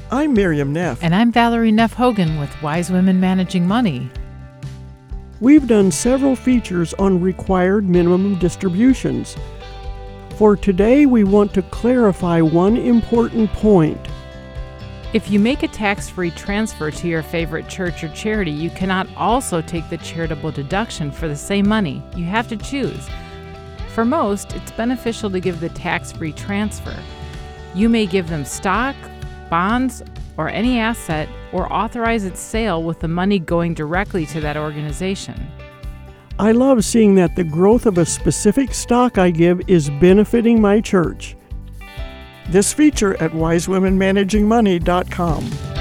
I'm Miriam Neff. And I'm Valerie Neff Hogan with Wise Women Managing Money. We've done several features on required minimum distributions. For today, we want to clarify one important point. If you make a tax-free transfer to your favorite church or charity, you cannot also take the charitable deduction for the same money. You have to choose. For most, it's beneficial to give the tax-free transfer. You may give them stock, bonds, or any asset, or authorize its sale with the money going directly to that organization. I love seeing that the growth of a specific stock I give is benefiting my church. This feature at wisewomenmanagingmoney.com.